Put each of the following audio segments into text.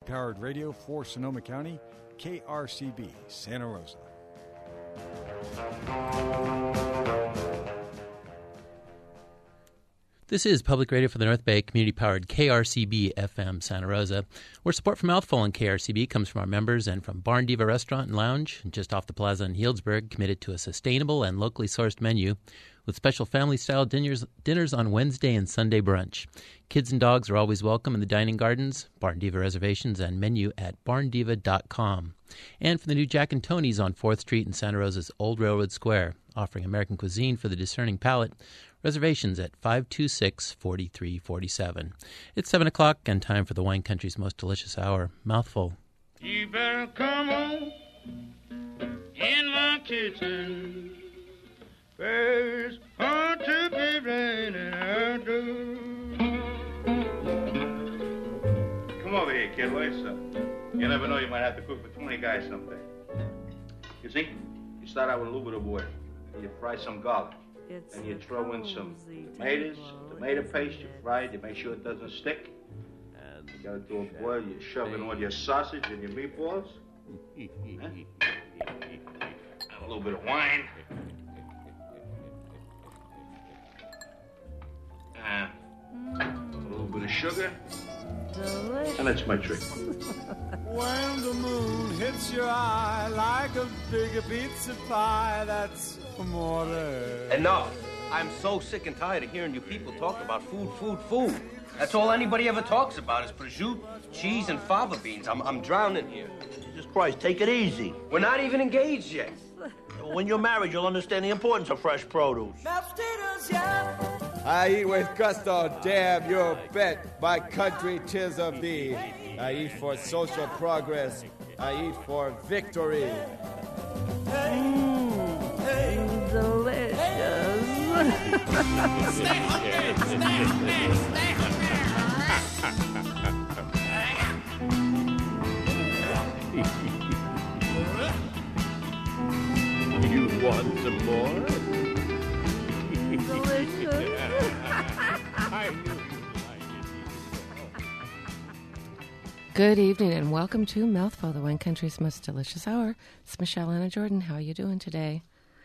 community-powered radio for Sonoma County, KRCB, Santa Rosa. This is Public Radio for the North Bay, community-powered KRCB FM Santa Rosa, where support for Mouthful and KRCB comes from our members and from Barn Diva Restaurant and Lounge, just off the plaza in Healdsburg, committed to a sustainable and locally sourced menu with special family-style dinners on Wednesday and Sunday brunch. Kids and dogs are always welcome in the dining gardens, Barn Diva reservations, and menu at barndiva.com. And for the new Jack and Tony's on 4th Street in Santa Rosa's Old Railroad Square, offering American cuisine for the discerning palate. Reservations at 526-4347. It's 7 o'clock and time for the wine country's most delicious hour, Mouthful. You better come on in my kitchen. There's hard to be raining out do. Come over here, kid. What's up? You never know, you might have to cook for 20 guys someday. You see, you start out with a little bit of oil. You fry some garlic. And you throw in some tomatoes, tomato paste, you fry it, you make sure it doesn't stick. And you got it to a boil, you shove in all your sausage and your meatballs. And a little bit of wine. And a little bit of sugar. Delicious. And that's my trick. When the moon hits your eye like a big pizza pie, that's amore. Enough. I'm so sick and tired of hearing you people talk about food. That's all anybody ever talks about is prosciutto, cheese, and fava beans. I'm drowning here. Jesus Christ, take it easy. We're not even engaged yet. When you're married, you'll understand the importance of fresh produce. I eat with gusto, damn you bet. My country, 'tis of thee. I eat for social progress. I eat for victory. Delicious. Stay hungry. You want some more? Delicious. I knew you'd like it. Good evening and welcome to Mouthful, the wine country's most delicious hour. It's Michelle Anna Jordan. How are you doing today?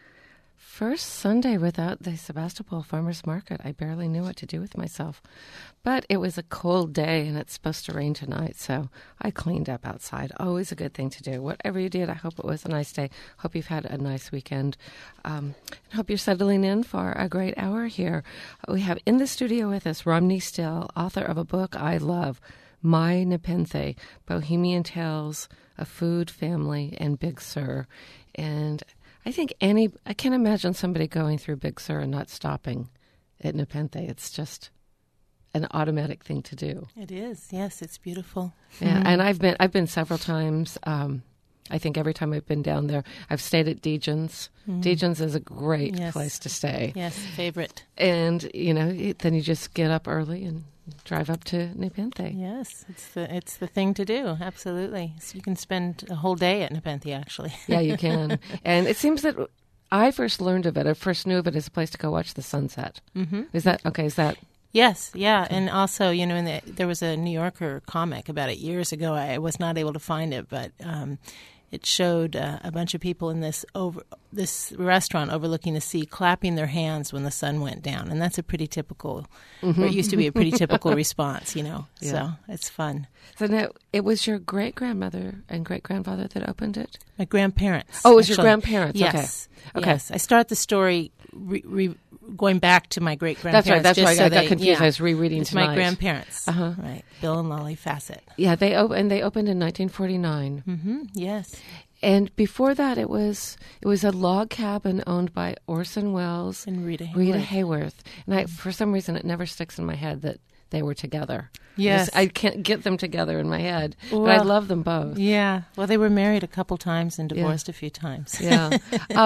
First Sunday without the Sebastopol Farmers Market. I barely knew what to do with myself. But it was a cold day and it's supposed to rain tonight, so I cleaned up outside. Always a good thing to do. Whatever you did, I hope it was a nice day. Hope you've had a nice weekend. And hope you're settling in for a great hour here. We have in the studio with us Romney Still, author of a book I love, My Nepenthe, Bohemian Tales, A Food, Family, and Big Sur. And I can't imagine somebody going through Big Sur and not stopping at Nepenthe. It's just an automatic thing to do. It is. Yes, it's beautiful. Yeah, and I've been several times. I think every time I've been down there, I've stayed at Degens. Degens is a great place to stay. Yes, favorite. And, then you just get up early and drive up to Nepenthe. Yes, it's the thing to do. Absolutely. So you can spend a whole day at Nepenthe, actually. Yeah, you can. And it seems that I first knew of it as a place to go watch the sunset. Mm-hmm. Is that okay? Is that? Yes, yeah. And also, there was a New Yorker comic about it years ago. I was not able to find it, but it showed a bunch of people in this restaurant overlooking the sea clapping their hands when the sun went down. And that's a pretty typical, or it used to be a pretty typical response, Yeah. So it's fun. So now, it was your great-grandmother and great-grandfather that opened it? My grandparents. Oh, it was your grandparents. Yes. Okay. Yes. I start the story going back to my great-grandparents. That's right. I got confused. I was rereading it's tonight. My grandparents. Right. Bill and Lolly Fassett. Yeah, they opened in 1949. Mm-hmm. Yes. And before that, it was a log cabin owned by Orson Welles and Rita Hayworth. And for some reason, it never sticks in my head that they were together. Yes. I can't get them together in my head, but I love them both. Yeah. Well, they were married a couple times and divorced a few times. Yeah.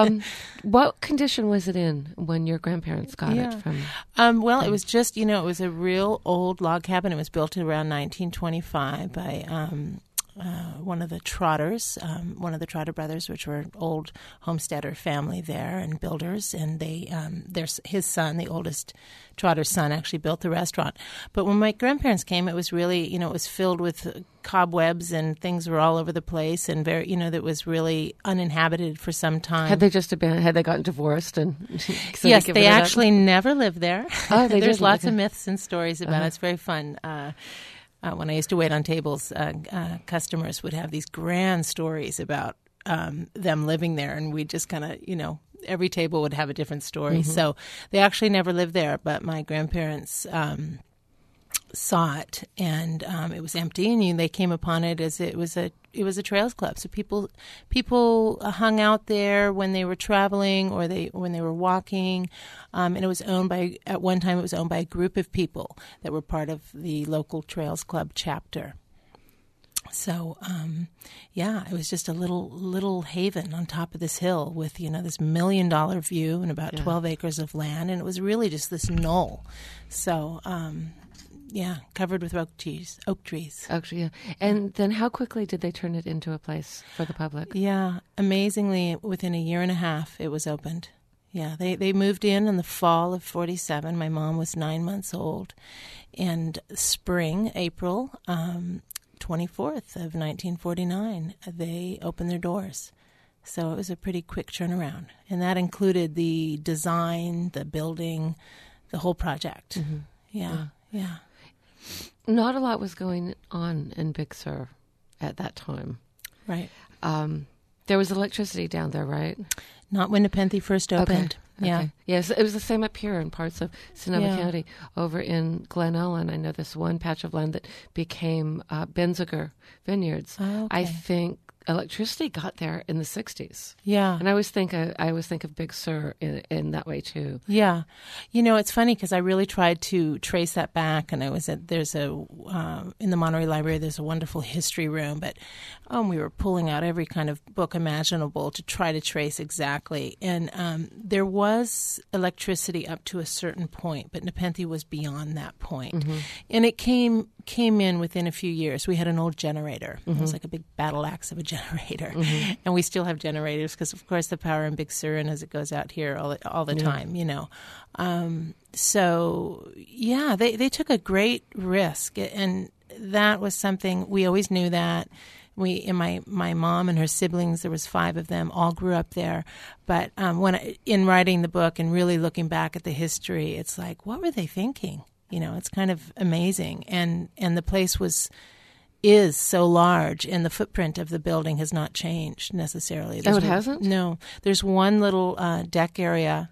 What condition was it in when your grandparents got it from? Well, it was just, it was a real old log cabin. It was built around 1925 by one of the Trotters, one of the Trotter brothers, which were an old homesteader family there and builders, and his son, the oldest Trotter's son, actually built the restaurant. But when my grandparents came, it was really, it was filled with cobwebs and things were all over the place, and very, that was really uninhabited for some time. Had they gotten divorced? And yes, they actually never lived there. Oh, There's lots of myths and stories about it. It's very fun. When I used to wait on tables, customers would have these grand stories about them living there, and we just kind of, every table would have a different story. Mm-hmm. So they actually never lived there, but my grandparents saw it, and it was empty, and they came upon it as it was a trails club. So people hung out there when they were traveling or when they were walking, and it was at one time it was owned by a group of people that were part of the local trails club chapter. So, it was just a little haven on top of this hill with, this $1 million view and about 12 acres of land, and it was really just this knoll. So, covered with oak trees. Actually, yeah. And then how quickly did they turn it into a place for the public? Yeah, amazingly, within a year and a half, it was opened. Yeah, they moved in the fall of 47. My mom was 9 months old. And April 24th of 1949, they opened their doors. So it was a pretty quick turnaround. And that included the design, the building, the whole project. Mm-hmm. Yeah. Not a lot was going on in Big Sur at that time. Right. There was electricity down there, right? Not when Nepenthe first opened. Okay. Yeah. Okay. Yes, it was the same up here in parts of Sonoma County. Over in Glen Ellen, I know this one patch of land that became Benziger Vineyards. Oh, okay. I think electricity got there in the 60s. Yeah. And I always think of Big Sur in that way too. Yeah. It's funny because I really tried to trace that back, and in the Monterey Library, there's a wonderful history room, but we were pulling out every kind of book imaginable to try to trace exactly. And there was electricity up to a certain point, but Nepenthe was beyond that point. Mm-hmm. And it came in within a few years. We had an old generator. Mm-hmm. It was like a big battle axe of a generator. Mm-hmm. And we still have generators because, of course, the power in Big Sur and as it goes out here all the time, They took a great risk. And that was something, we always knew that. My mom and her siblings, there was 5 of them, all grew up there. But in writing the book and really looking back at the history, it's like, what were they thinking? It's kind of amazing. And the place is so large, and the footprint of the building has not changed necessarily. It hasn't? No. There's one little deck area,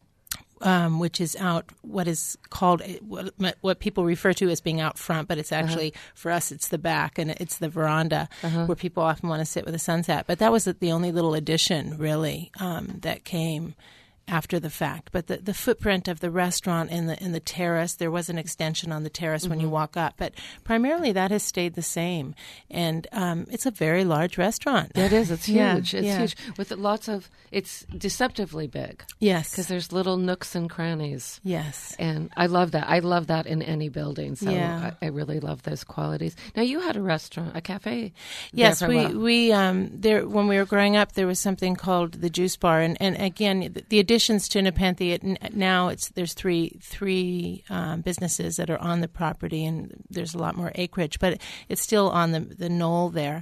which is out what is called what people refer to as being out front, but it's actually for us it's the back, and it's the veranda where people often want to sit with the sunset. But that was the only little addition really that came after the fact. But the footprint of the restaurant and the terrace, there was an extension on the terrace when you walk up, but primarily that has stayed the same. And it's a very large restaurant. It is. It's huge. Huge with it's deceptively big. Yes. Because there's little nooks and crannies. Yes. And I love that. I love that in any building. So I really love those qualities. Now, you had a restaurant, a cafe. Yes, we there when we were growing up, there was something called the Juice Bar, and again the additions to Nepenthe. Now there's three businesses that are on the property, and there's a lot more acreage, but it's still on the knoll there.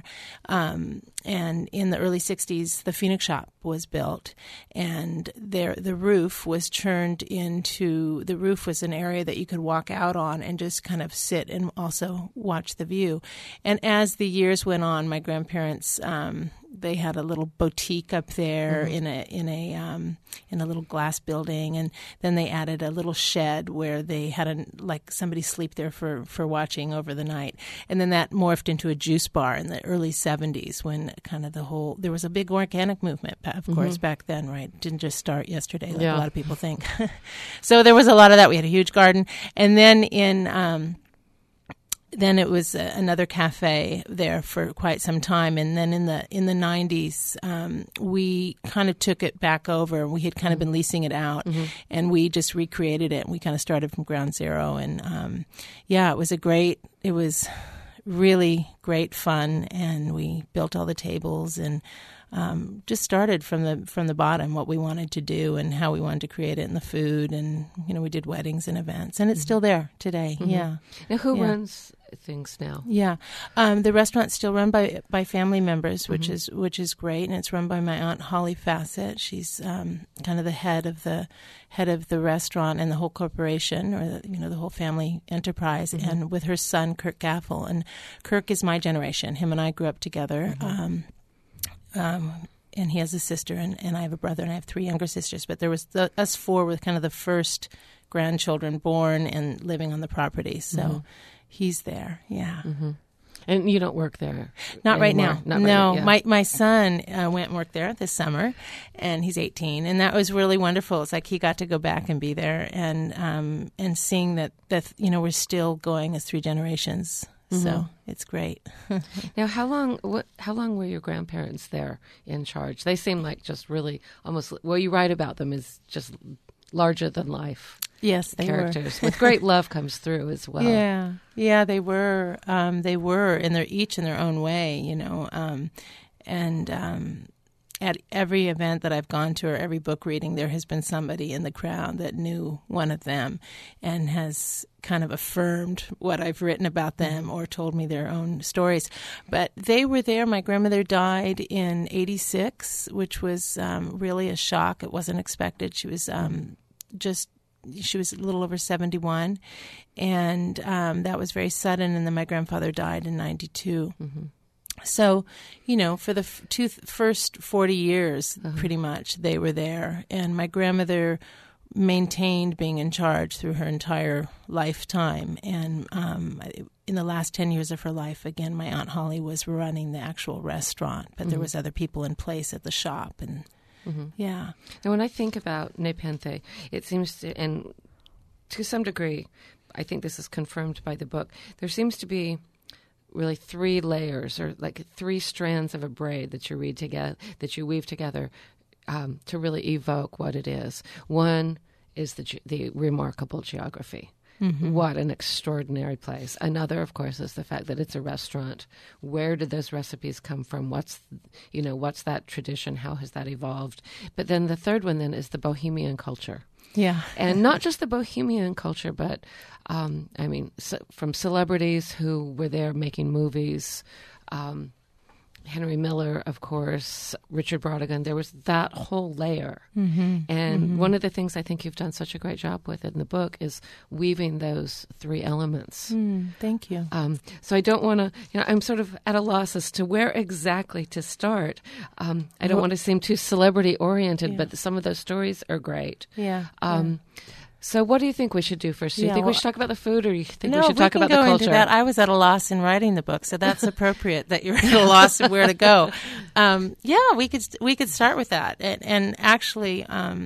And in the early 60s, the Phoenix Shop was built, and the roof was turned into, the roof was an area that you could walk out on and just kind of sit and also watch the view. And as the years went on, my grandparents, they had a little boutique up there in a little glass building, and then they added a little shed where they had somebody sleep there for watching over the night. And then that morphed into a juice bar in the early 70s when kind of there was a big organic movement, of course, back then, right? It didn't just start yesterday like a lot of people think. So there was a lot of that. We had a huge garden. And then then it was another cafe there for quite some time, and then in the 90s, we kind of took it back over. We had kind of been leasing it out, and we just recreated it. And we kind of started from ground zero, and it was really great fun, and we built all the tables and just started from the bottom, what we wanted to do and how we wanted to create it, and the food, and we did weddings and events, and it's still there today. Mm-hmm. Yeah. Now, who runs things now? Yeah, the restaurant's still run by family members, which is great, and it's run by my aunt Holly Fassett. She's kind of the head of the restaurant and the whole corporation, or the whole family enterprise, and with her son Kirk Gaffel. And Kirk is my generation. Him and I grew up together. And he has a sister, and I have a brother, and I have 3 younger sisters. But there was us 4 were kind of the first grandchildren born and living on the property. So he's there, yeah. Mm-hmm. And you don't work there? Not right anymore. now. Not no, right, yeah. my son went and worked there this summer, and he's 18, and that was really wonderful. It's like he got to go back and be there, and seeing that we're still going as 3 generations. So it's great. Now, how long were your grandparents there in charge? They seem like just really almost, well, you write about them as just larger than life. Yes, they characters with great love comes through as well. Yeah, they were. They were each in their own way, at every event that I've gone to, or every book reading, there has been somebody in the crowd that knew one of them and has kind of affirmed what I've written about them or told me their own stories. But they were there. My grandmother died in 1986, which was really a shock. It wasn't expected. She was she was a little over 71, and that was very sudden. And then my grandfather died in 1992. So, for the first 40 years, pretty much, they were there. And my grandmother maintained being in charge through her entire lifetime. And in the last 10 years of her life, again, my Aunt Holly was running the actual restaurant, but there was other people in place at the shop. And yeah. And when I think about Nepenthe, it seems to, and to some degree, I think this is confirmed by the book, there seems to be really 3 layers, or like 3 strands of a braid that you weave together to really evoke what it is. One is the remarkable geography. What an extraordinary place. Another, of course, is the fact that it's a restaurant. Where did those recipes come from? What's that tradition? How has that evolved? But then the third one then is the Bohemian culture. Yeah. And not just the Bohemian culture, but, from celebrities who were there making movies, Henry Miller, of course, Richard Brautigan, there was that whole layer. And one of the things I think you've done such a great job with in the book is weaving those 3 elements. Thank you. So I don't want to, I'm sort of at a loss as to where exactly to start. I don't want to seem too celebrity-oriented, but some of those stories are great. Yeah. So what do you think we should do first? Do you think we should talk about the food, or you think we should talk about the culture? Into that. I was at a loss in writing the book, so that's appropriate that you're at a loss of where to go. We could start with that, and actually,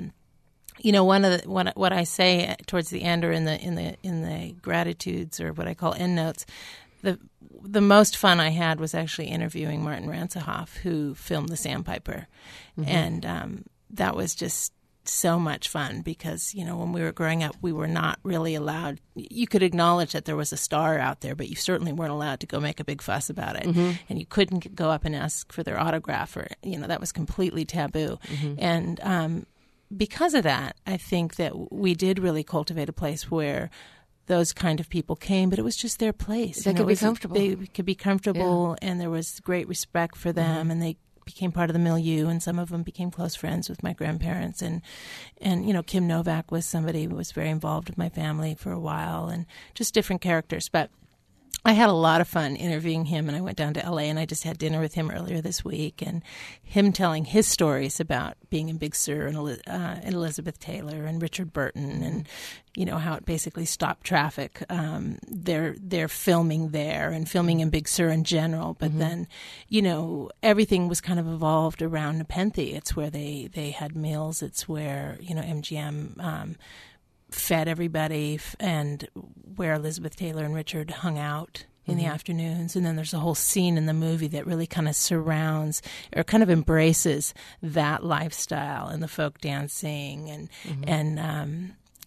what I say towards the end, or in the gratitudes, or what I call endnotes, the most fun I had was actually interviewing Martin Ransohoff, who filmed The Sandpiper, and that was just so much fun, because when we were growing up, we were not really allowed. You could acknowledge that there was a star out there, but you certainly weren't allowed to go make a big fuss about it, and you couldn't go up and ask for their autograph, or that was completely taboo. And because of that, I think that we did really cultivate a place where those kind of people came, but it was just their place. They could be comfortable. They could be comfortable, and there was great respect for them, and they became part of the milieu, and some of them became close friends with my grandparents. And Kim Novak was somebody who was very involved with my family for a while, and just different characters. But I had a lot of fun interviewing him, and I went down to L.A. and I just had dinner with him earlier this week, and him telling his stories about being in Big Sur and Elizabeth Taylor and Richard Burton, and how it basically stopped traffic. They're filming there and filming in Big Sur in general, but then everything was kind of evolved around Nepenthe. It's where they had meals. It's where MGM fed everybody, and where Elizabeth Taylor and Richard hung out in the afternoons. And then there's a whole scene in the movie that really kind of surrounds, or kind of embraces, that lifestyle and the folk dancing and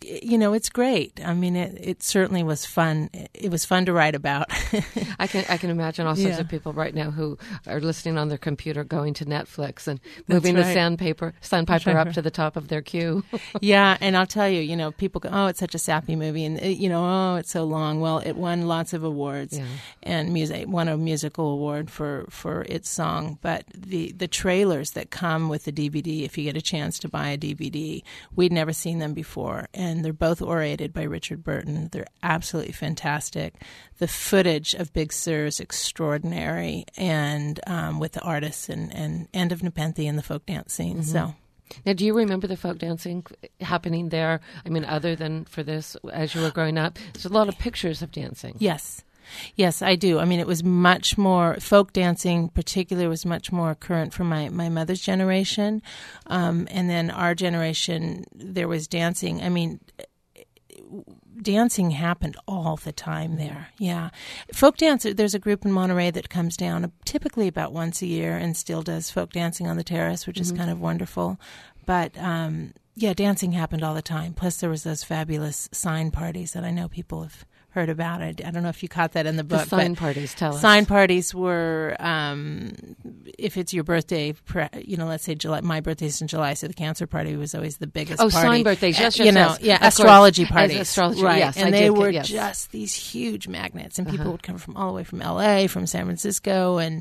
it's great. I mean, it certainly was fun. It was fun to write about. I can imagine all sorts of people right now who are listening on their computer, going to Netflix and moving the Sandpiper up to the top of their queue. Yeah, and I'll tell you, people go, oh, it's such a sappy movie, and oh, it's so long. Well, it won lots of awards, and won a musical award for its song. But the trailers that come with the DVD, if you get a chance to buy a DVD, we'd never seen them before, and they're both orated by Richard Burton. They're absolutely fantastic. The footage of Big Sur is extraordinary, and with the artists and of Nepenthe and the folk dance scene. Mm-hmm. So. Now, do you remember the folk dancing happening there? I mean, other than for this, as you were growing up, there's a lot of pictures of dancing. Yes, I do. I mean, it was much more, folk dancing particularly was much more current for my mother's generation. And then our generation, there was dancing. I mean, dancing happened all the time there. Yeah. Folk dance, there's a group in Monterey that comes down typically about once a year and still does folk dancing on the terrace, which is kind of wonderful. But, dancing happened all the time. Plus there was those fabulous sign parties that I know people have heard about. I don't know if you caught that in the book. The sign parties, tell us. Sign parties were, if it's your birthday, let's say July. My birthday's in July, so the cancer party was always the biggest party. Sign birthdays, yes. Astrology parties. Astrology, right. Yes, and they were just these huge magnets, and people would come from all the way from LA, from San Francisco, and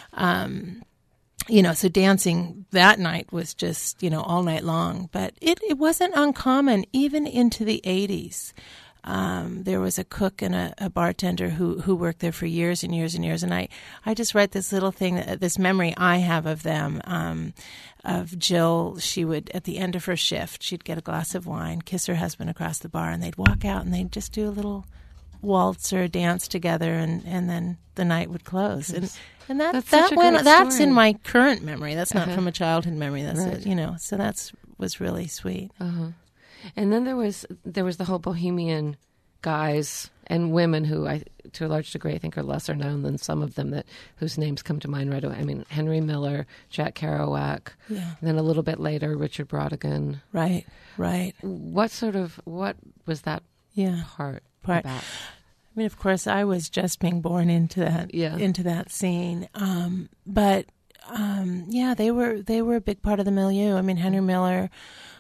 so dancing that night was just, all night long. But it wasn't uncommon, even into the 80s. There was a cook and a bartender who worked there for years and years and years. And I just write this little thing, this memory I have of them, of Jill. She would, at the end of her shift, she'd get a glass of wine, kiss her husband across the bar, and they'd walk out and they'd just do a little waltz or dance together, and then the night would close. And that's in my current memory. That's not from a childhood memory. That's so that's was really sweet. And then there was the whole bohemian guys and women who, to a large degree, I think are lesser known than some of them whose names come to mind right away. I mean, Henry Miller, Jack Kerouac, and then a little bit later, Richard Brautigan. Right. What was that part about? I mean, of course, I was just being born into that scene. But they were a big part of the milieu. I mean, Henry Miller,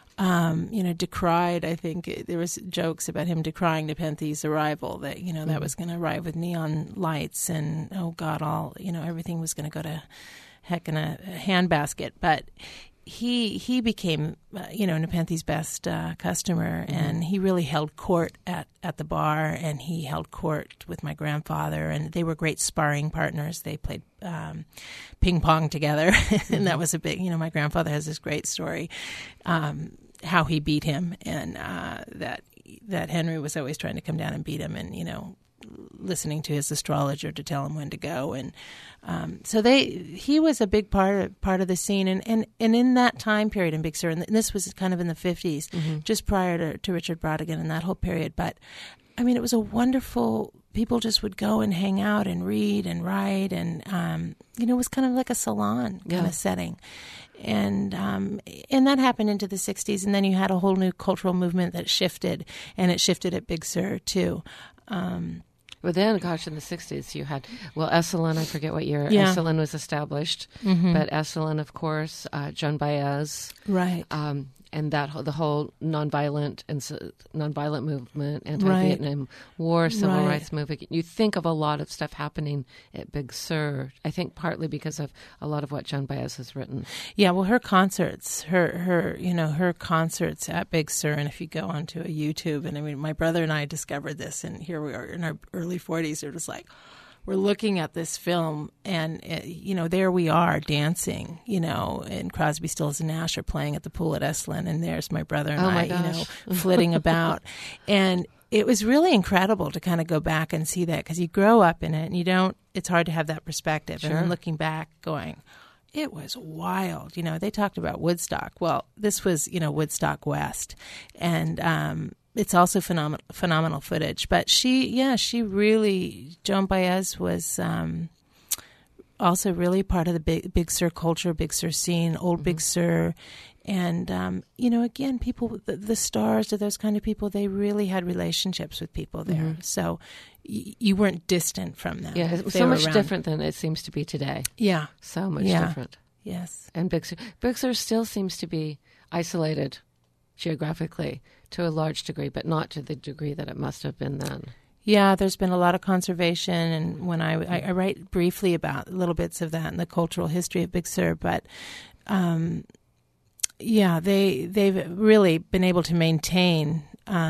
decried, I think there was jokes about him decrying Nepenthe's arrival, that, that was going to arrive with neon lights and, oh God, everything was going to go to heck in a handbasket. But he became, Nepenthe's best customer, and he really held court at the bar, and he held court with my grandfather, and they were great sparring partners. They played ping pong together, and that was a big, my grandfather has this great story, how he beat him, and that Henry was always trying to come down and beat him, and, listening to his astrologer to tell him when to go, and so he was a big part of the scene, and in that time period in Big Sur, and this was kind of in the 50s, just prior to Richard Brautigan and that whole period. But I mean, it was a wonderful. People just would go and hang out and read and write, and it was kind of like a salon kind of setting. And that happened into the 60s, and then you had a whole new cultural movement that shifted, and it shifted at Big Sur too. Well, then, gosh, in the 60s, you had, Esalen, I forget what year Esalen was established, but Esalen, of course, Joan Baez. Right. And the whole nonviolent movement, anti-Vietnam War, civil rights movement. You think of a lot of stuff happening at Big Sur. I think partly because of a lot of what Joan Baez has written. Yeah, well, her concerts, her concerts at Big Sur, and if you go onto a YouTube, and I mean, my brother and I discovered this, and here we are in our early 40s. It was like, we're looking at this film, and, there we are dancing, and Crosby, Stills, and Nash are playing at the pool at Esalen, and there's my brother and I, flitting about. And it was really incredible to kind of go back and see that, because you grow up in it, and it's hard to have that perspective. Sure. And then looking back going, it was wild. They talked about Woodstock. Well, this was, Woodstock West. And, it's also phenomenal footage, but she really, Joan Baez was also really part of the Big Sur culture, Big Sur scene, old Big Sur. And, again, people, the stars are those kind of people. They really had relationships with people there. So you weren't distant from them. Yeah, it was so much different than it seems to be today. Yeah. So much different. Yes. And Big Sur still seems to be isolated geographically to a large degree, but not to the degree that it must have been then. Yeah, there's been a lot of conservation, and when I write briefly about little bits of that and the cultural history of Big Sur, but they've really been able to maintain.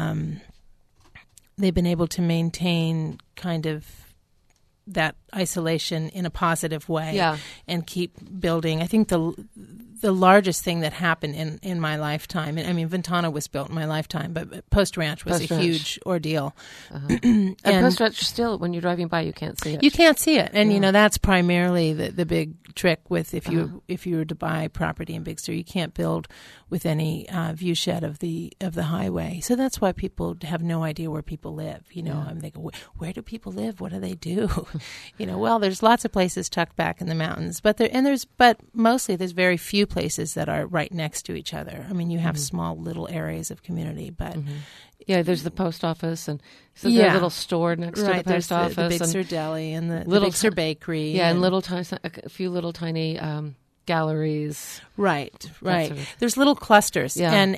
They've been able to maintain kind of that isolation in a positive way, and keep building. I think the largest thing that happened in my lifetime, I mean, Ventana was built in my lifetime, but Post Ranch was a huge ordeal. And Post Ranch, still, when you're driving by, you can't see it. You can't see it, and that's primarily the big trick with if you were to buy property in Big Sur, you can't build with any view shed of the highway. So that's why people have no idea where people live. I mean, they go, where do people live? What do they do? Well, there's lots of places tucked back in the mountains, but mostly there's very few places that are right next to each other. I mean, you have small little areas of community, but yeah, there's the post office, and so there's a little store next to the post office, the Big Sur Deli, and the Big Sur Bakery, and a few little tiny galleries. Right. Sort of. There's little clusters, and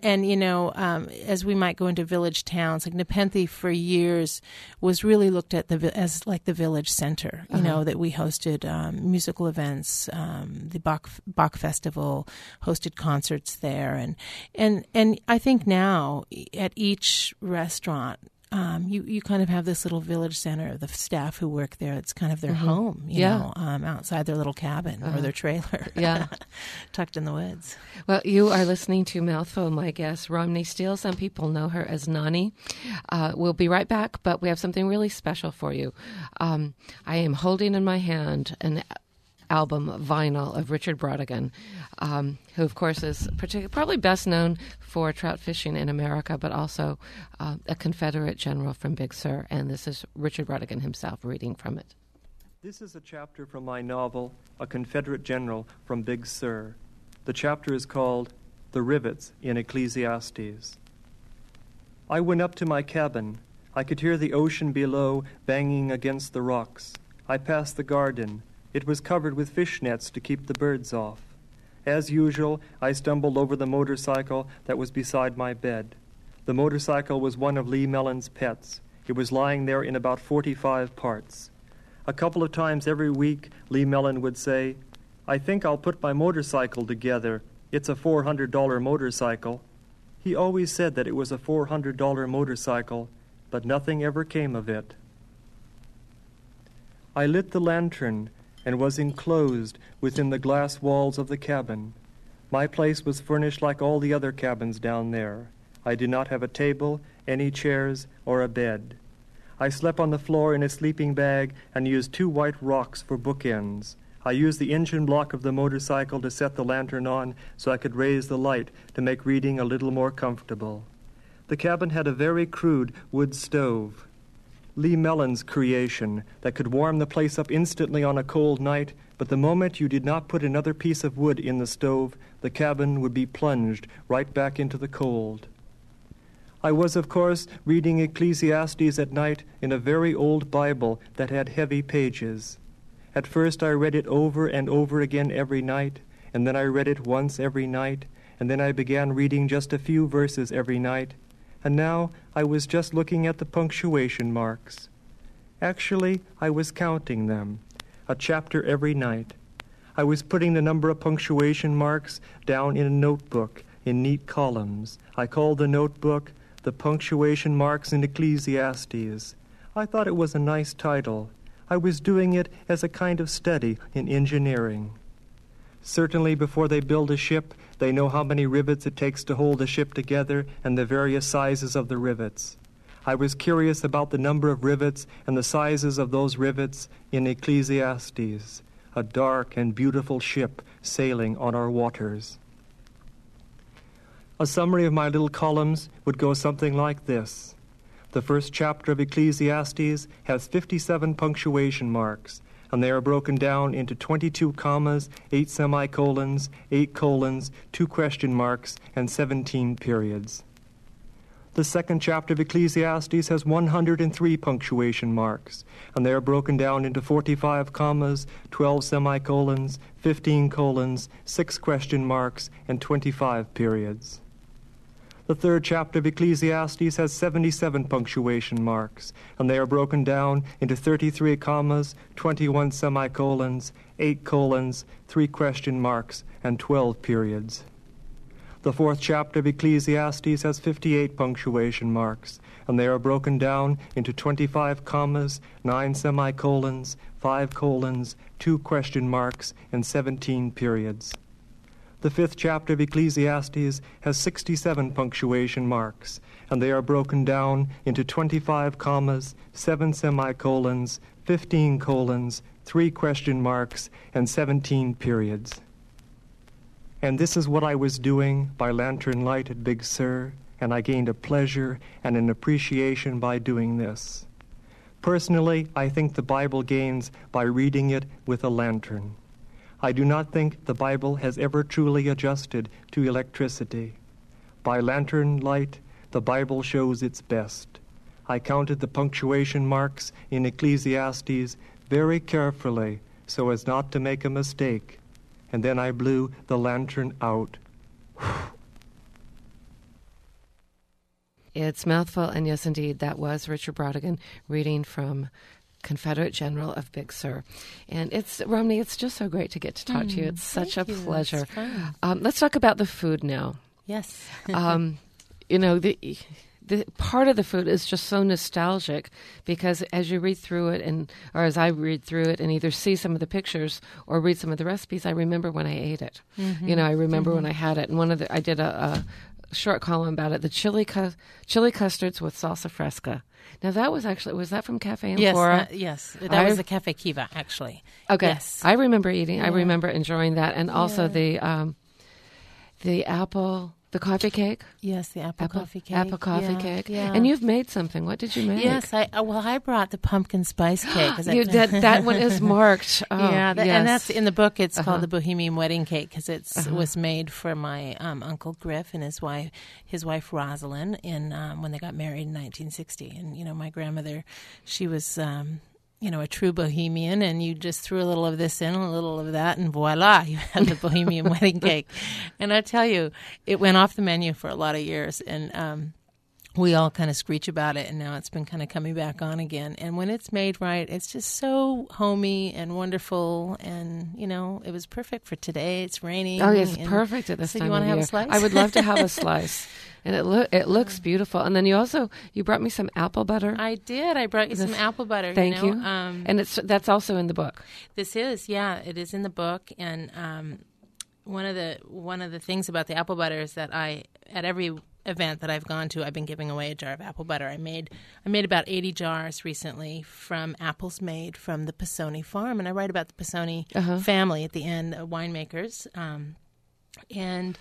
as we might go into village towns, like Nepenthe for years was really looked at as like the village center. That we hosted musical events, the Bach Festival hosted concerts there, and I think now at each restaurant. You kind of have this little village center of the staff who work there. It's kind of their home, outside their little cabin or their trailer, tucked in the woods. Well, you are listening to Mouthful. My guest, Romney Steele. Some people know her as Nani. We'll be right back, but we have something really special for you. I am holding in my hand an album vinyl of Richard Brautigan, who, of course, is probably best known for trout fishing in America, but also a Confederate general from Big Sur. And this is Richard Brautigan himself reading from it. This is a chapter from my novel, A Confederate General from Big Sur. The chapter is called The Rivets in Ecclesiastes. I went up to my cabin. I could hear the ocean below banging against the rocks. I passed the garden. It was covered with fish nets to keep the birds off. As usual, I stumbled over the motorcycle that was beside my bed. The motorcycle was one of Lee Mellon's pets. It was lying there in about 45 parts. A couple of times every week, Lee Mellon would say, "I think I'll put my motorcycle together. It's a $400 motorcycle." He always said that it was a $400 motorcycle, but nothing ever came of it. I lit the lantern and was enclosed within the glass walls of the cabin. My place was furnished like all the other cabins down there. I did not have a table, any chairs, or a bed. I slept on the floor in a sleeping bag and used 2 white rocks for bookends. I used the engine block of the motorcycle to set the lantern on so I could raise the light to make reading a little more comfortable. The cabin had a very crude wood stove. Lee Mellon's creation that could warm the place up instantly on a cold night, but the moment you did not put another piece of wood in the stove, the cabin would be plunged right back into the cold. I was, of course, reading Ecclesiastes at night in a very old Bible that had heavy pages. At first I read it over and over again every night, and then I read it once every night, and then I began reading just a few verses every night, and now I was just looking at the punctuation marks. Actually, I was counting them, a chapter every night. I was putting the number of punctuation marks down in a notebook in neat columns. I called the notebook The Punctuation Marks in Ecclesiastes. I thought it was a nice title. I was doing it as a kind of study in engineering. Certainly before they build a ship, they know how many rivets it takes to hold a ship together and the various sizes of the rivets. I was curious about the number of rivets and the sizes of those rivets in Ecclesiastes, a dark and beautiful ship sailing on our waters. A summary of my little columns would go something like this. The first chapter of Ecclesiastes has 57 punctuation marks, and they are broken down into 22 commas, 8 semicolons, 8 colons, 2 question marks, and 17 periods. The second chapter of Ecclesiastes has 103 punctuation marks, and they are broken down into 45 commas, 12 semicolons, 15 colons, 6 question marks, and 25 periods. The third chapter of Ecclesiastes has 77 punctuation marks, and they are broken down into 33 commas, 21 semicolons, 8 colons, 3 question marks, and 12 periods. The fourth chapter of Ecclesiastes has 58 punctuation marks, and they are broken down into 25 commas, 9 semicolons, 5 colons, 2 question marks, and 17 periods. The fifth chapter of Ecclesiastes has 67 punctuation marks, and they are broken down into 25 commas, 7 semicolons, 15 colons, 3 question marks, and 17 periods. And this is what I was doing by lantern light at Big Sur, and I gained a pleasure and an appreciation by doing this. Personally, I think the Bible gains by reading it with a lantern. I do not think the Bible has ever truly adjusted to electricity. By lantern light, the Bible shows its best. I counted the punctuation marks in Ecclesiastes very carefully so as not to make a mistake, and then I blew the lantern out. It's mouthful, and yes, indeed, that was Richard Brautigan reading from Confederate General of Big Sur. And it's, Romney, it's just so great to get to talk to you. It's such a pleasure. Let's talk about the food now. Yes. You know, the part of the food is just so nostalgic because as you read through it, or as I read through it and either see some of the pictures or read some of the recipes, I remember when I ate it. Mm-hmm. You know, I remember when I had it. And I did a short column about it, the chili custards with salsa fresca. Now that was that from Cafe Amphora? Yes, that was the Cafe Kiva, actually. Okay, yes. I remember eating. Yeah. I remember enjoying that, and also the apple. The coffee cake? Yes, the apple coffee cake. Apple coffee cake. Yeah. And you've made something. What did you make? Yes, I brought the pumpkin spice cake. That one is marked. Oh, yeah, yes. And that's in the book. It's called the Bohemian Wedding Cake because it was made for my Uncle Griff and his wife Rosalind when they got married in 1960. And you know, my grandmother, she was a true bohemian, and you just threw a little of this in, a little of that, and voila, you had the Bohemian Wedding Cake. And I tell you, it went off the menu for a lot of years, and we all kind of screech about it, and now it's been kind of coming back on again. And when it's made right, it's just so homey and wonderful, and, you know, it was perfect for today. It's raining. Oh, it's perfect at this time of year. So you want to have a slice? I would love to have a slice. And it looks beautiful. And then you brought me some apple butter. I did. I brought you some apple butter. Thank you. And that's also in the book. This is, it is in the book. And one of the things about the apple butter is that at every event that I've gone to, I've been giving away a jar of apple butter. I made about 80 jars recently from apples made from the Pisoni farm, and I write about the Pisoni family at the end, winemakers, and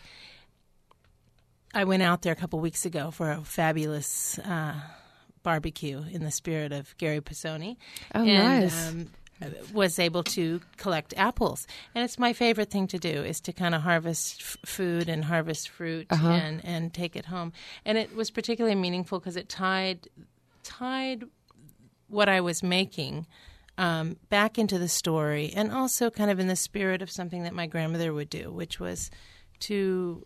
I went out there a couple weeks ago for a fabulous barbecue in the spirit of Gary Pisoni. Oh, nice. Was able to collect apples. And it's my favorite thing to do is to kind of harvest food and harvest fruit and take it home. And it was particularly meaningful because it tied what I was making back into the story, and also kind of in the spirit of something that my grandmother would do, which was to...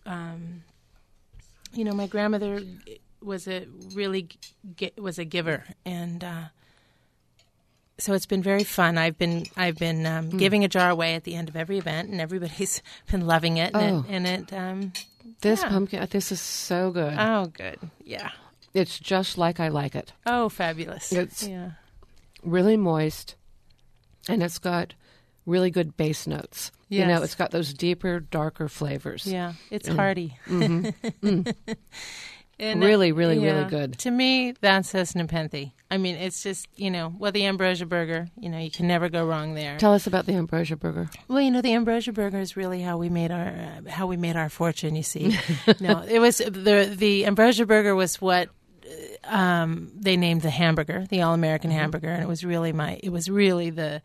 my grandmother was a giver, and so it's been very fun. I've been giving a jar away at the end of every event, and everybody's been loving it. Pumpkin, this is so good. Oh, good, yeah. It's just like I like it. Oh, fabulous! It's really moist, and it's got really good base notes. Yes. You know, it's got those deeper, darker flavors. Yeah, it's hearty. Mm-hmm. Really, really, really good. To me, that says Nepenthe. I mean, it's just, the Ambrosia Burger, you can never go wrong there. Tell us about the Ambrosia Burger. Well, the Ambrosia Burger is really how we made our fortune, you see. No, it was the Ambrosia Burger was what they named the hamburger, the All-American hamburger, and it was really the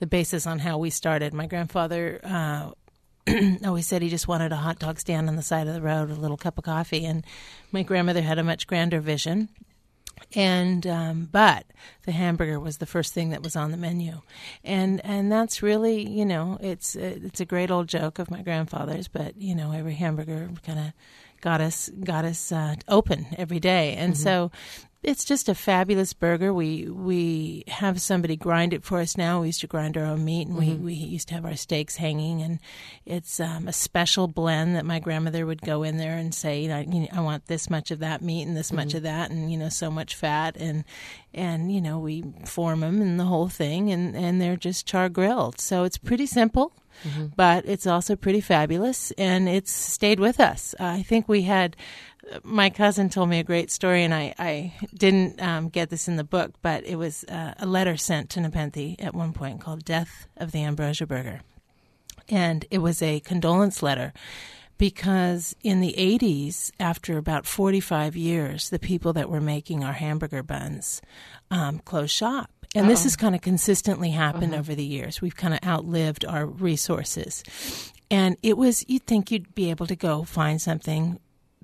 the basis on how we started. My grandfather always said he just wanted a hot dog stand on the side of the road with a little cup of coffee, and my grandmother had a much grander vision. And but the hamburger was the first thing that was on the menu, and that's really, you know, it's a great old joke of my grandfather's, but you know, every hamburger kind of got us open every day, and so it's just a fabulous burger. We have somebody grind it for us now. We used to grind our own meat, and we used to have our steaks hanging. And it's a special blend that my grandmother would go in there and say, I want this much of that meat and this much of that, and, you know, so much fat. And you know, we form them and the whole thing, and they're just char grilled. So it's pretty simple. But it's also pretty fabulous, and it's stayed with us. I think we had, my cousin told me a great story, and I didn't get this in the book, but it was a letter sent to Nepenthe at one point called Death of the Ambrosia Burger. And it was a condolence letter because in the 80s, after about 45 years, the people that were making our hamburger buns closed shop. And this has kind of consistently happened over the years. We've kind of outlived our resources. And it was, you'd think you'd be able to go find something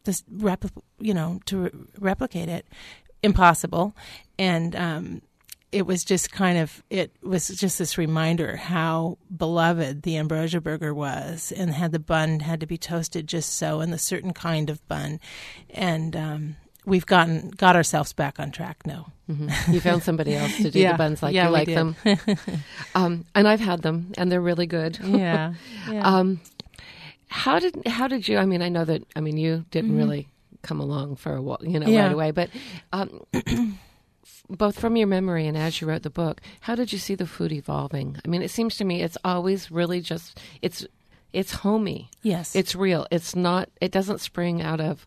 to replicate it. Impossible. And it was just this reminder how beloved the Ambrosia Burger was, and the bun had to be toasted just so, and the certain kind of bun. And we've got ourselves back on track now. You found somebody else to do the buns like you like them. And I've had them, and they're really good. Yeah. How did you? I mean, I know that. I mean, you didn't really come along for a while, right away. But both from your memory and as you wrote the book, how did you see the food evolving? I mean, it seems to me it's always really just it's homey. Yes, it's real. It's not. It doesn't spring out of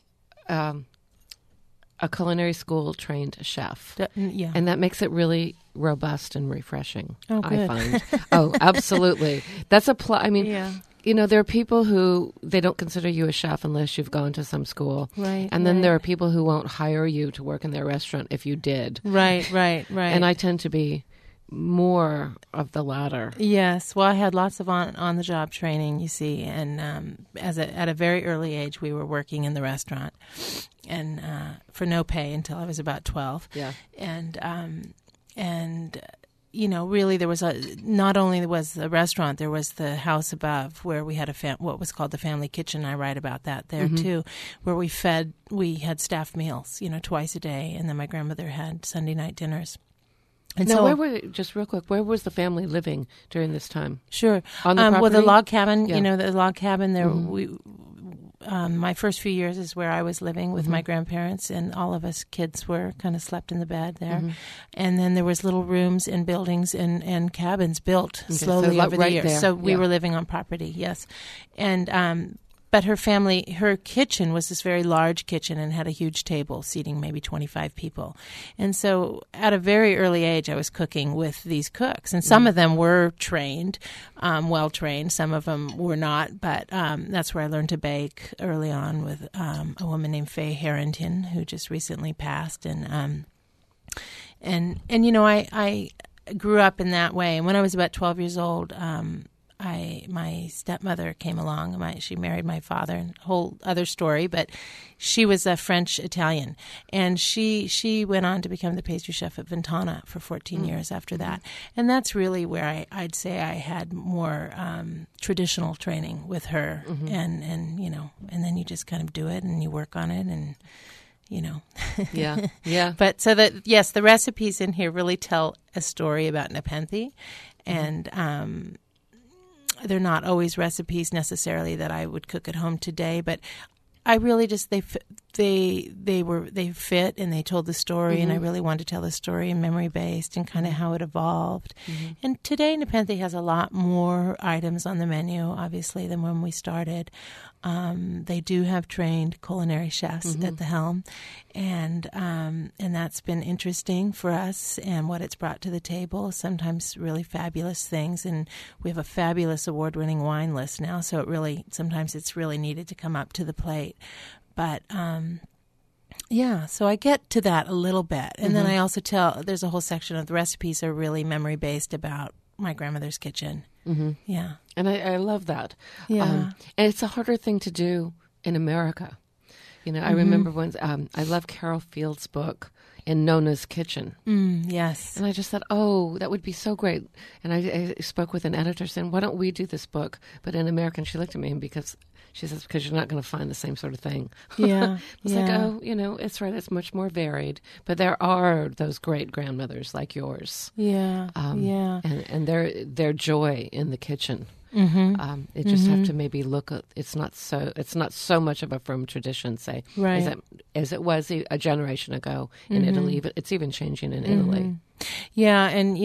a culinary school trained chef. And that makes it really robust and refreshing. Oh, good. I find. Oh, absolutely. That's I mean. Yeah. There are people who, they don't consider you a chef unless you've gone to some school. Right. And then there are people who won't hire you to work in their restaurant if you did. Right. And I tend to be more of the latter. Yes. Well, I had lots of on-the-job training, you see. And at a very early age, we were working in the restaurant, and for no pay until I was about 12. Yeah. And really there was not only was the restaurant, there was the house above where we had what was called the family kitchen. I write about that there too, where we had staff meals, twice a day, and then my grandmother had Sunday night dinners. And now, just real quick, where was the family living during this time? Sure. On the property? Well, the log cabin, the log cabin there, my first few years is where I was living with my grandparents, and all of us kids were kind of slept in the bed there. And then there was little rooms and buildings and cabins built slowly over the years. There. So we were living on property, yes. And but her kitchen was this very large kitchen and had a huge table seating maybe 25 people. And so at a very early age, I was cooking with these cooks. And some of them were trained, well-trained. Some of them were not. But that's where I learned to bake early on with a woman named Faye Harrington, who just recently passed. And I grew up in that way. And when I was about 12 years old, my stepmother came along. She married my father, and a whole other story. But she was a French Italian, and she went on to become the pastry chef at Ventana for 14 years after that. And that's really where I'd say I had more traditional training with her. And then you just kind of do it and you work on it and. Yeah. But so that, yes, the recipes in here really tell a story about Nepenthe, and they're not always recipes necessarily that I would cook at home today, but I really just they fit and they told the story, and I really wanted to tell the story in memory based and kind of how it evolved. And today Nepenthe has a lot more items on the menu, obviously, than when we started. They do have trained culinary chefs at the helm, and that's been interesting for us and what it's brought to the table. Sometimes really fabulous things, and we have a fabulous award-winning wine list now. So sometimes it's really needed to come up to the plate. But so I get to that a little bit, and then I also there's a whole section of the recipes are really memory based about my grandmother's kitchen. Mm-hmm. Yeah. And I love that. Yeah. And it's a harder thing to do in America. I remember once, I love Carol Field's book, In Nona's Kitchen. Yes. And I just thought, oh, that would be so great. And I spoke with an editor saying, why don't we do this book, but in America? And she looked at me because she says, because you're not going to find the same sort of thing. Yeah. It's like, oh, it's right. It's much more varied. But there are those great grandmothers like yours. Yeah. Yeah. And their joy in the kitchen. Mm-hmm. It just have to maybe look at, it's not so much of a firm tradition, say, right, as it was a generation ago in Italy. But it's even changing in Italy. Yeah, and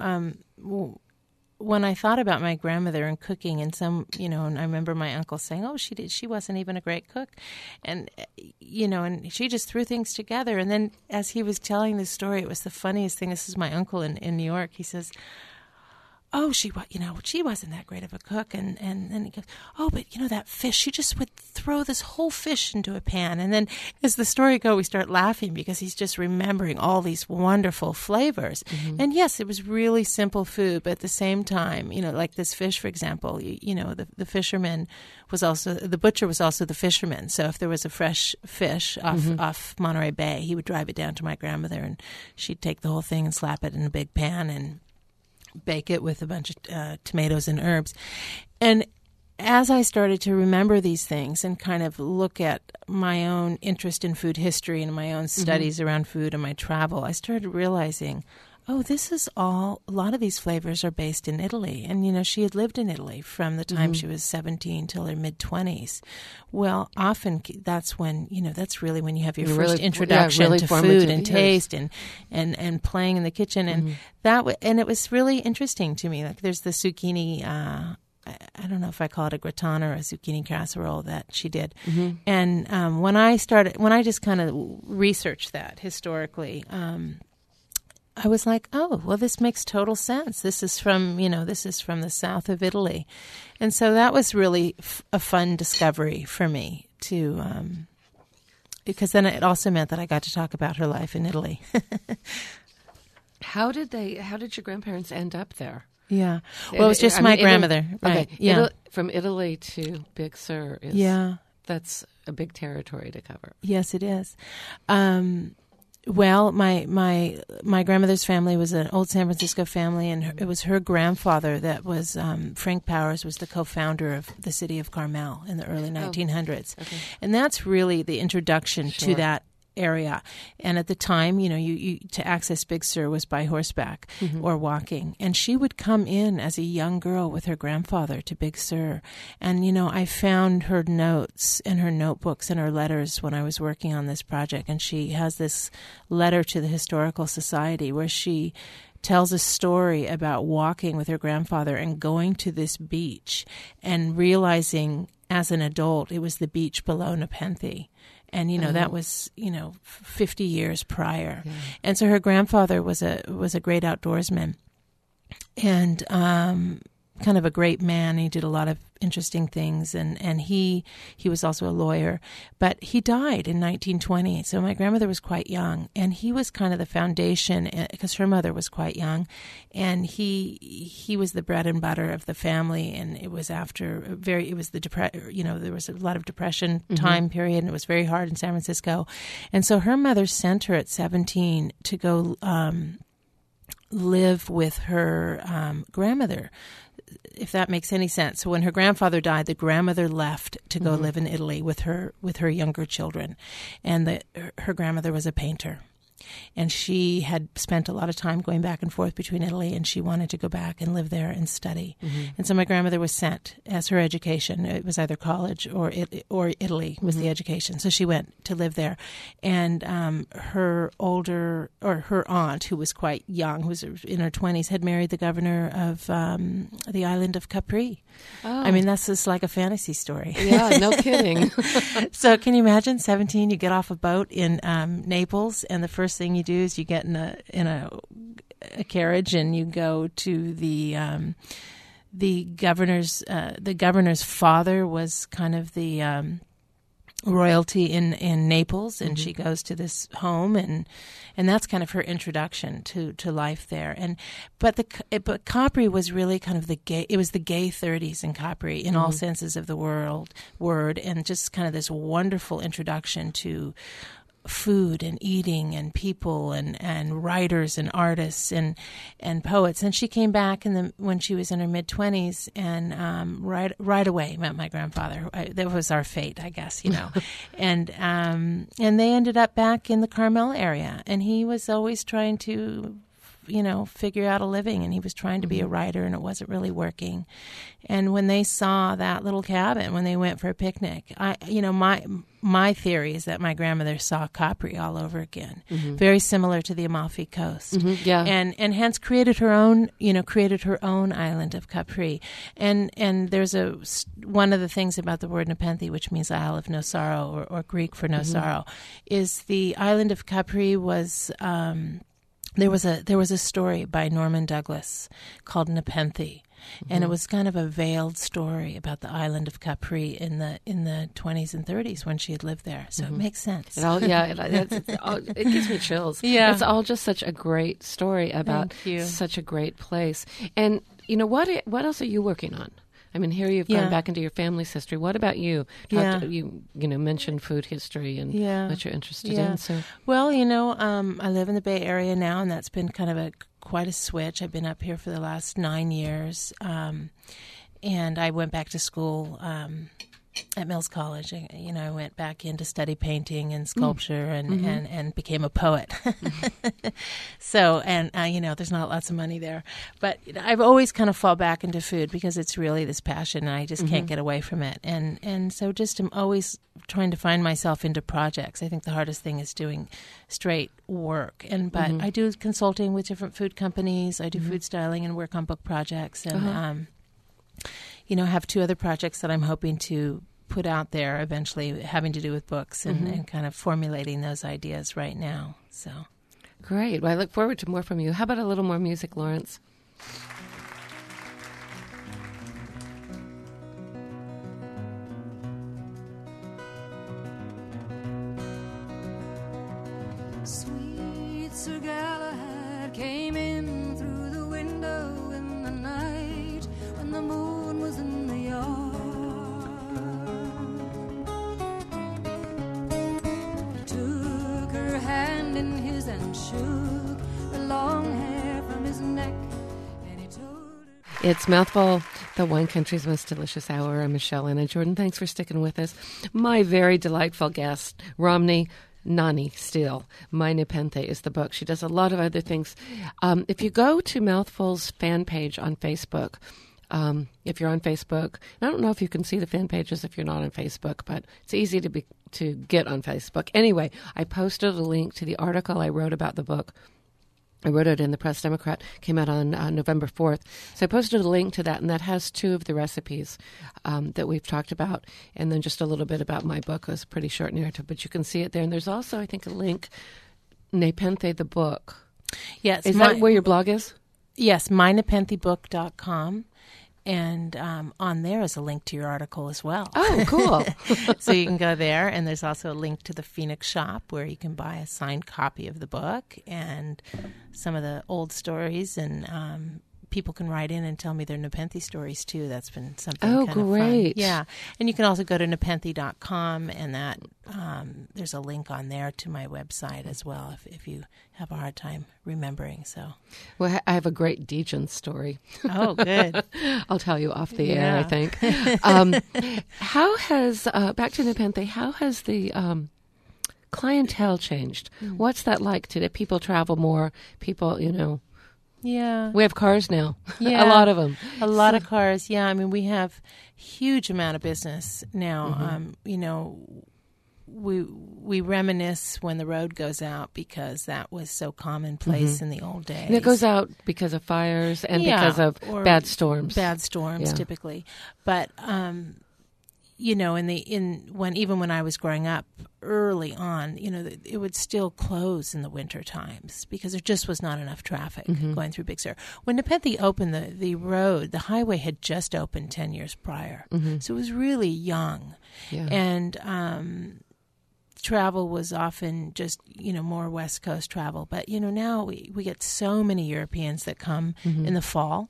when I thought about my grandmother and cooking, and and I remember my uncle saying, "Oh, she wasn't even a great cook," and and she just threw things together. And then as he was telling this story, it was the funniest thing. This is my uncle in New York. He says, oh, she wasn't that great of a cook. And then he goes, oh, but that fish, she just would throw this whole fish into a pan. And then as the story goes, we start laughing because he's just remembering all these wonderful flavors. Mm-hmm. And yes, it was really simple food, but at the same time, like this fish, for example, the fisherman was also, the butcher was also the fisherman. So if there was a fresh fish off Monterey Bay, he would drive it down to my grandmother and she'd take the whole thing and slap it in a big pan and bake it with a bunch of tomatoes and herbs. And as I started to remember these things and kind of look at my own interest in food history and my own studies around food and my travel, I started realizing, oh, this is all, a lot of these flavors are based in Italy. And, she had lived in Italy from the time she was 17 till her mid-20s. Well, often that's when, that's really when you have your first introduction to food and taste and playing in the kitchen. And and it was really interesting to me. Like there's the zucchini, I don't know if I call it a gratin or a zucchini casserole that she did. And when I just kind of researched that historically, I was like, oh, well, this makes total sense. This is from the south of Italy. And so that was really a fun discovery for me to, because then it also meant that I got to talk about her life in Italy. How did your grandparents end up there? Yeah. Well, it was just my grandmother. Right. Okay. Yeah. From Italy to Big Sur that's a big territory to cover. Yes, it is. Well, my grandmother's family was an old San Francisco family, and it was her grandfather that was Frank Powers was the co-founder of the city of Carmel in the early 1900s, and that's really the introduction to that area. And at the time, you to access Big Sur was by horseback or walking. And she would come in as a young girl with her grandfather to Big Sur. And, I found her notes and her notebooks and her letters when I was working on this project. And she has this letter to the Historical Society where she tells a story about walking with her grandfather and going to this beach and realizing as an adult it was the beach below Nepenthe. And, that was, 50 years prior. Yeah. And so her grandfather was a great outdoorsman and kind of a great man. He did a lot of interesting things, and he was also a lawyer. But he died in 1920, so my grandmother was quite young, and he was kind of the foundation because her mother was quite young, and he was the bread and butter of the family. And it was there was a lot of depression time period, and it was very hard in San Francisco, and so her mother sent her at 17 to go live with her grandmother, if that makes any sense. So when her grandfather died, the grandmother left to go live in Italy with her younger children, and her grandmother was a painter. And she had spent a lot of time going back and forth between Italy, and she wanted to go back and live there and study. And so my grandmother was sent as her education. It was either college or Italy was the education. So she went to live there. And her aunt, who was quite young, who was in her 20s, had married the governor of the island of Capri. Oh. I mean, that's just like a fantasy story. Yeah, no kidding. So can you imagine, 17, you get off a boat in Naples, and the first thing you do is you get in a carriage and you go to the governor's father was kind of the royalty in Naples, and she goes to this home, and that's kind of her introduction to life there. But Capri was really kind of the gay 30s in Capri in all senses of the word, and just kind of this wonderful introduction to food and eating and people and writers and artists and poets. And she came back when she was in her mid-20s, and right away met my grandfather. That was our fate, I guess, and they ended up back in the Carmel area, and he was always trying to figure out a living, and he was trying to be a writer, and it wasn't really working. And when they saw that little cabin, when they went for a picnic, my theory is that my grandmother saw Capri all over again, very similar to the Amalfi Coast, and hence created her own island of Capri. And there's one of the things about the word Nepenthe, which means Isle of No Sorrow, or Greek for no sorrow, is the island of Capri was. There was a story by Norman Douglas called Nepenthe, and it was kind of a veiled story about the island of Capri in the 20s and 30s when she had lived there. So it makes sense. It gives me chills. Yeah, it's all just such a great story about such a great place. And what else are you working on? I mean, here you've gone back into your family's history. What about you? You mentioned food history and what you're interested in. So, well, I live in the Bay Area now, and that's been kind of quite a switch. I've been up here for the last 9 years, and I went back to school at Mills College. I went back in to study painting and sculpture and became a poet. So, there's not lots of money there. But I've always kind of fall back into food because it's really this passion, and I just can't get away from it. And so just I'm always trying to find myself into projects. I think the hardest thing is doing straight work. But I do consulting with different food companies. I do food styling and work on book projects. And have 2 other projects that I'm hoping to put out there eventually, having to do with books and kind of formulating those ideas right now. So great. Well, I look forward to more from you. How about a little more music, Lawrence? Sweet Sir Galahad came in through the window in the night when the moon was in the yard. He took her hand in his and shook the long hair from his neck, and he told her... It's Mouthful, the wine country's most delicious hour. I'm Michelle Anna Jordan. Thanks for sticking with us. My very delightful guest, Romney Nani Steele. My Nepenthe is the book. She does a lot of other things. If you go to Mouthful's fan page on Facebook, if you're on Facebook, I don't know if you can see the fan pages if you're not on Facebook, but it's easy to get on Facebook. Anyway, I posted a link to the article I wrote about the book. I wrote it in the Press Democrat, came out on November 4th. So I posted a link to that, and that has 2 of the recipes that we've talked about, and then just a little bit about my book. It was a pretty short narrative, but you can see it there. And there's also, I think, a link, Nepenthe the book. Yes. Is that where your blog is? Yes, mynepenthebook.com. And on there is a link to your article as well. Oh, cool. So you can go there, and there's also a link to the Phoenix shop where you can buy a signed copy of the book and some of the old stories, and people can write in and tell me their Nepenthe stories, too. That's been something kind of great. fun. Yeah. And you can also go to nepenthe.com, and that there's a link on there to my website as well if you have a hard time remembering. So, well, I have a great Dijon story. Oh, good. I'll tell you off the air, I think. How has, back to Nepenthe, how has the clientele changed? What's that like today? People travel more, people, Yeah. We have cars now. Yeah. A lot of them. A lot of cars. Yeah. I mean, we have huge amount of business now. We reminisce when the road goes out because that was so commonplace in the old days. And it goes out because of fires and because of bad storms. Bad storms, typically. But, when I was growing up early on, it would still close in the winter times because there just was not enough traffic going through Big Sur. When Nepenthe opened, the highway had just opened 10 years prior, so it was really young, and travel was often just more West Coast travel. But now we get so many Europeans that come in the fall.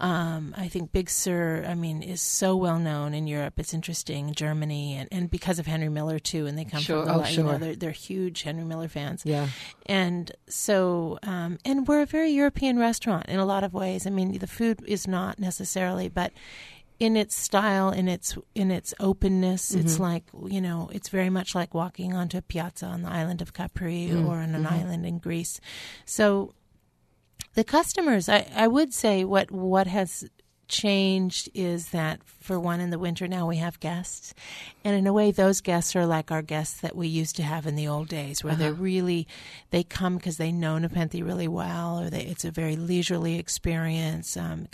I think Big Sur, is so well known in Europe. It's interesting, Germany, and because of Henry Miller too, and they come from they're huge Henry Miller fans. Yeah, and so and we're a very European restaurant in a lot of ways. The food is not necessarily, but in its style, in its openness, it's like, it's very much like walking onto a piazza on the island of Capri or on an island in Greece. So the customers, I would say what has changed is that, for one, in the winter now we have guests. And in a way, those guests are like our guests that we used to have in the old days, where they come because they know Nepenthe really well, or it's a very leisurely experience.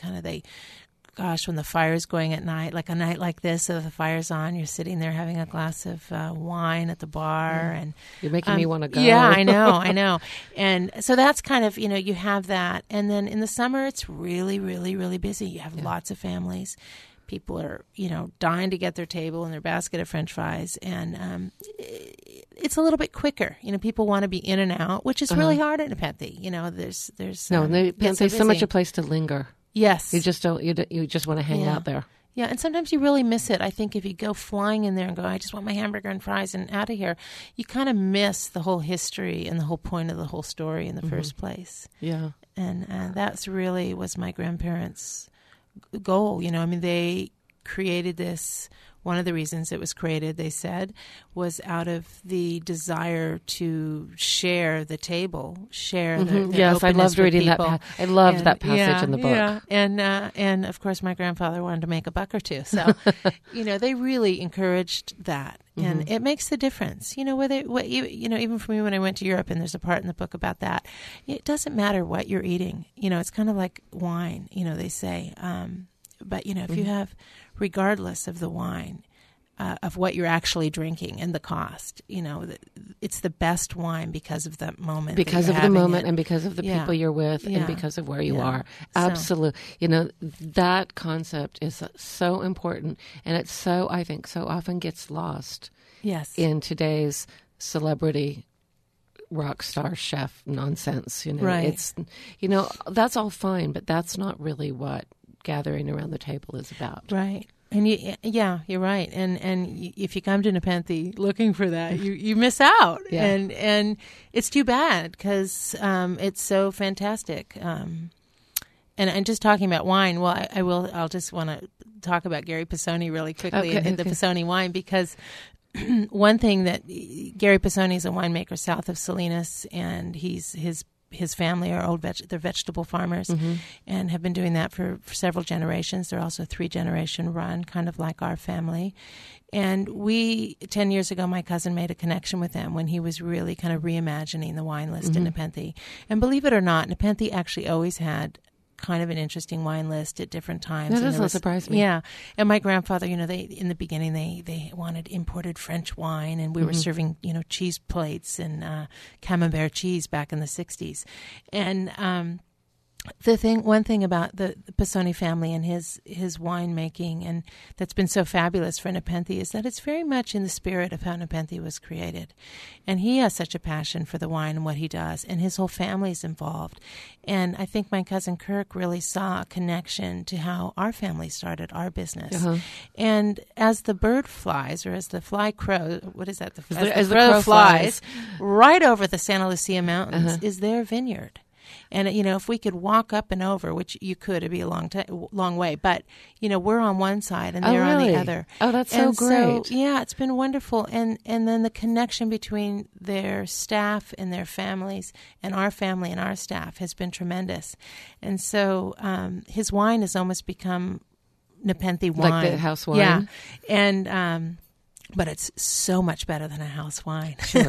When the fire's going at night, like a night like this, so the fire's on, you're sitting there having a glass of wine at the bar, and you're making me want to go. Yeah, I know. And so that's kind of, you have that. And then in the summer, it's really, really, really busy. You have lots of families. People are, dying to get their table and their basket of French fries. And it's a little bit quicker. People want to be in and out, which is really hard at Nepenthe. There's Nepenthe's so much a place to linger. Yes. You just don't. You just want to hang out there. Yeah, and sometimes you really miss it. I think if you go flying in there and go, I just want my hamburger and fries and out of here, you kind of miss the whole history and the whole point of the whole story in the first place. Yeah. And that's really was my grandparents' goal. They created this. One of the reasons it was created, they said, was out of the desire to share the table, share the yes, I loved reading people. That. I loved that passage in the book. Yeah, and of course my grandfather wanted to make a buck or two, so they really encouraged that, and it makes the difference. Even for me when I went to Europe, and there's a part in the book about that. It doesn't matter what you're eating. It's kind of like wine. They say, but if you have, regardless of the wine, of what you're actually drinking and the cost, it's the best wine because of that moment. Because of the moment and because of the people you're with and because of where you are. Absolutely. That concept is so important, and it's so, I think, so often gets lost in today's celebrity rock star chef nonsense. Right. It's, that's all fine, but that's not really what gathering around the table is about. Right. And you're right. And if you come to Nepenthe looking for that, you miss out. Yeah. And it's too bad because it's so fantastic. And just talking about wine, well, I'll just want to talk about Gary Pisoni really quickly and the Pisoni wine, because one thing that Gary Pisoni is a winemaker south of Salinas, and his family are they're vegetable farmers and have been doing that for several generations. They're also a 3-generation run, kind of like our family. And 10 years ago, my cousin made a connection with them when he was really kind of reimagining the wine list in Nepenthe. And believe it or not, Nepenthe actually always had kind of an interesting wine list at different times. That doesn't surprise me. Yeah. And my grandfather, they in the beginning, they wanted imported French wine, and we were serving, cheese plates and Camembert cheese back in the 60s. And one thing about the Pisoni family and his winemaking, and that's been so fabulous for Nepenthe, is that it's very much in the spirit of how Nepenthe was created. And he has such a passion for the wine and what he does, and his whole family's involved. And I think my cousin Kirk really saw a connection to how our family started our business. And as the bird flies, or as the fly crow, what is that? As the crow flies, right over the Santa Lucia Mountains is their vineyard. And, if we could walk up and over, which you could, it'd be a long way. But, we're on one side and they're on the other. Oh, that's so great. So, yeah, it's been wonderful. And then the connection between their staff and their families and our family and our staff has been tremendous. And so his wine has almost become Nepenthe wine. Like the house wine? Yeah. And but it's so much better than a house wine. Sure.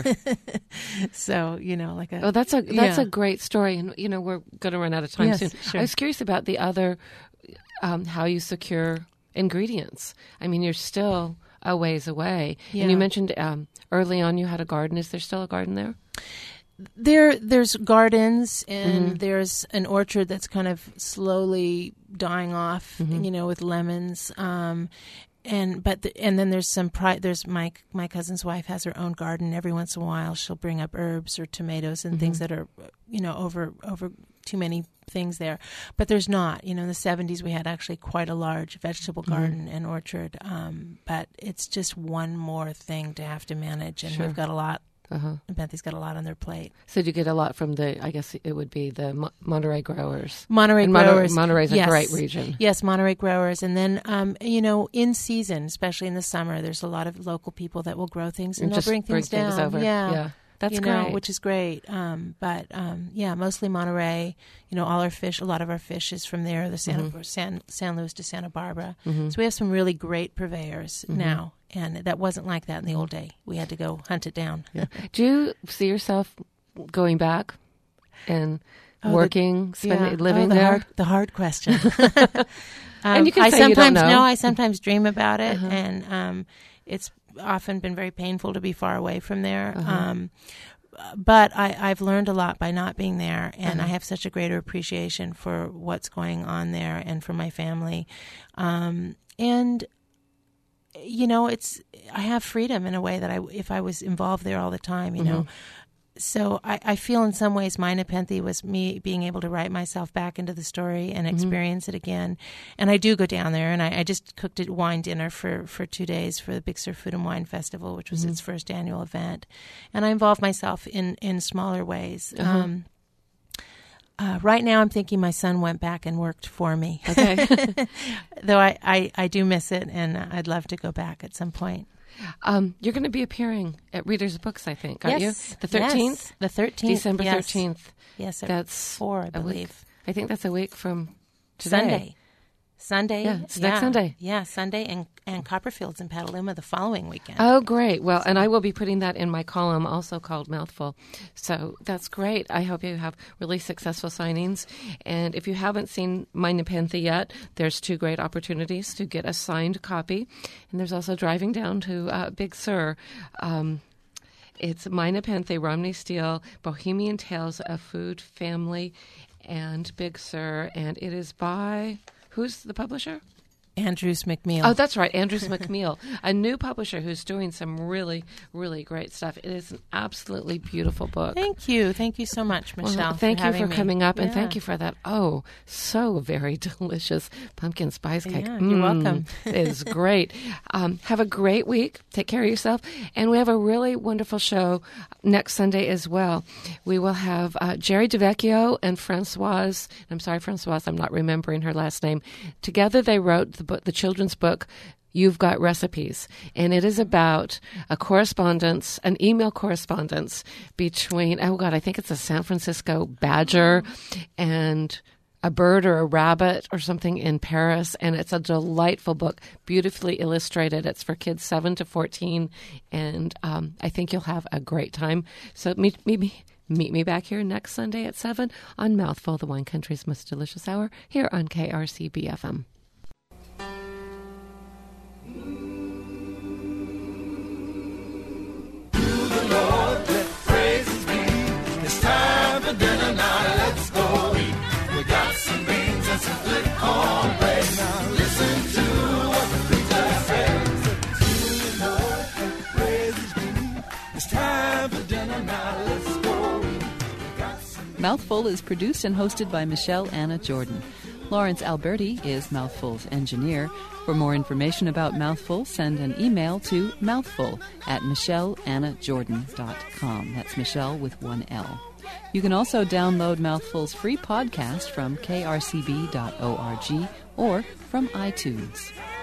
So, like a... Oh, that's a great story. And, we're going to run out of time soon. Sure. I was curious about the other, how you secure ingredients. I mean, you're still a ways away. Yeah. And you mentioned early on you had a garden. Is there still a garden there? There's gardens, and there's an orchard that's kind of slowly dying off, with lemons. And then there's some there's my cousin's wife has her own garden. Every once in a while, she'll bring up herbs or tomatoes and things that are, over too many things there. But there's not. In the 70s, we had actually quite a large vegetable garden and orchard. But it's just one more thing to have to manage, and we've got a lot. Benthy's got a lot on their plate. So do you get a lot from I guess it would be the Monterey growers? Monterey growers. Monterey's a great region. Yes, Monterey growers. And then, in season, especially in the summer, there's a lot of local people that will grow things and they'll bring things down. Over. Yeah. That's great. Which is great. But mostly Monterey. All our fish, a lot of our fish is from there, the San Luis to Santa Barbara. So we have some really great purveyors now. And that wasn't like that in the old day. We had to go hunt it down. Yeah. Do you see yourself going back and working, living there? The hard question. And you can say you don't know. No, I sometimes dream about it, and it's often been very painful to be far away from there. But I've learned a lot by not being there, and I have such a greater appreciation for what's going on there and for my family. I have freedom in a way that if I was involved there all the time, So I feel in some ways my Nepenthe was me being able to write myself back into the story and experience it again. And I do go down there, and I just cooked a wine dinner for 2 days for the Big Sur Food and Wine Festival, which was its first annual event. And I involve myself in smaller ways. Right now I'm thinking my son went back and worked for me. Okay. Though I do miss it, and I'd love to go back at some point. You're going to be appearing at Readers Books, I think, aren't you? The 13th? Yes, the 13th. December 13th. Yes, that's 4, I believe. I think that's a week from today. Sunday. Yeah, it's next Sunday. Yeah, Sunday, and Copperfield's in Petaluma the following weekend. Oh, great. Well, and I will be putting that in my column, also called Mouthful. So that's great. I hope you have really successful signings. And if you haven't seen My Nepenthe yet, there's 2 great opportunities to get a signed copy. And there's also driving down to Big Sur. It's My Nepenthe, Romney Steele, Bohemian Tales of Food, Family, and Big Sur. And it is by... Who's the publisher? Andrews McMeel. Oh, that's right, Andrews McMeel, a new publisher who's doing some really, really great stuff. It is an absolutely beautiful book. Thank you so much, Michelle. Well, thank you for coming up, and Yeah. thank you for that. Oh, so very delicious pumpkin spice cake. Yeah, you're welcome. It is great. Have a great week. Take care of yourself, and we have a really wonderful show next Sunday as well. We will have Jerry DeVecchio and Francoise. I'm sorry, Francoise, I'm not remembering her last name. Together, they wrote the children's book, You've Got Recipes. And it is about an email correspondence between, I think it's a San Francisco badger and a bird or a rabbit or something in Paris. And it's a delightful book, beautifully illustrated. It's for kids 7 to 14. And I think you'll have a great time. So meet me back here next Sunday at 7 on Mouthful, the Wine Country's most delicious hour, here on KRCB FM. Lord, let praises be. It's time for dinner now, let's go eat. We got some beans and some good cornbread. Now listen to what the preacher says. To the Lord, let praises be. It's time for dinner now, let's go eat. Mouthful is produced and hosted by Michelle Anna Jordan. Lawrence Alberti is Mouthful's engineer. For more information about Mouthful, send an email to mouthful@michelleannajordan.com. That's Michelle with 1 L. You can also download Mouthful's free podcast from krcb.org or from iTunes.